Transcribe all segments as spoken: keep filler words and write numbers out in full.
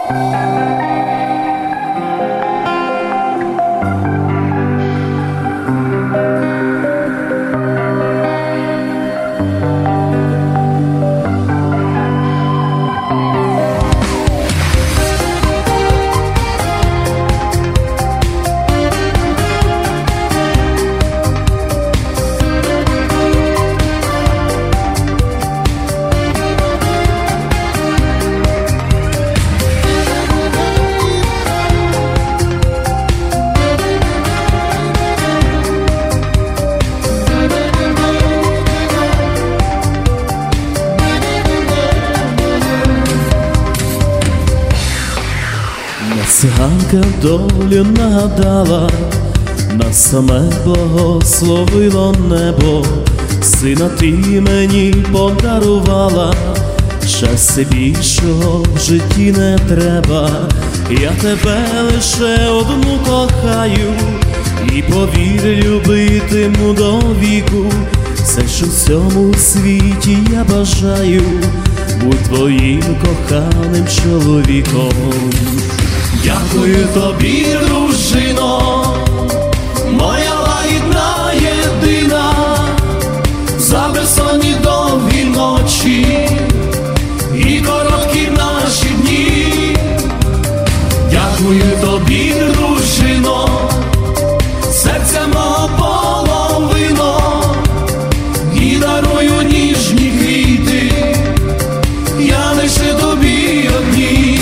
Циганка долю нагадала, нас саме благословило небо, сина ти мені подарувала, щастя більшого в житті не треба. Я тебе лише одну кохаю, і повір, любитиму до віку. Все, що в цьому світі я бажаю, будь твоїм коханим чоловіком. Дякую тобі, дружино, моя лагідна єдина, за безсонні довгі ночі і короткі наші дні. Дякую тобі, дружино, серця мого половино, і дарую ніжні квіти, я лише тобі одній.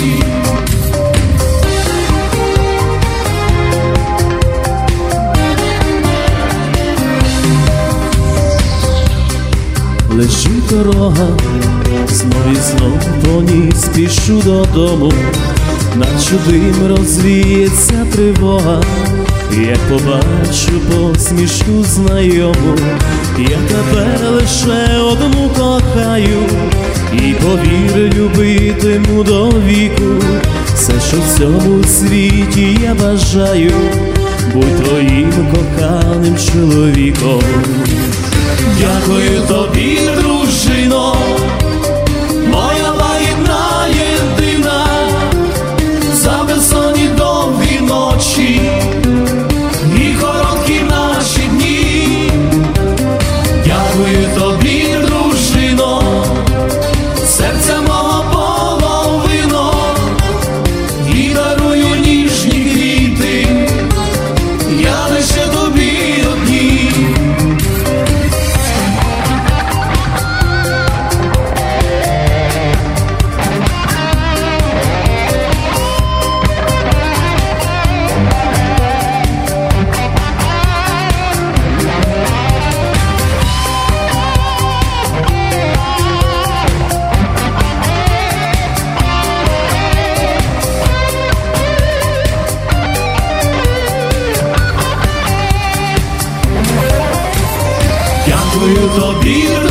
Лежить дорога, знов і знов по ній спішу додому, наче дим розвіється тривога, як побачу посмішку знайому. Я тебе лише одну кохаю, і повір, любитиму до віку. Все, що в цьому світі я бажаю, будь твоїм коханим чоловіком. Дякую тобі, дружино, моя лагідна єдина, за безсонні довгі ночі і короткі наші дні. Дякую тобі, дружино, серця мого половино, і дарую ніжні квіти, я лише тобі одній. Дякую тобі,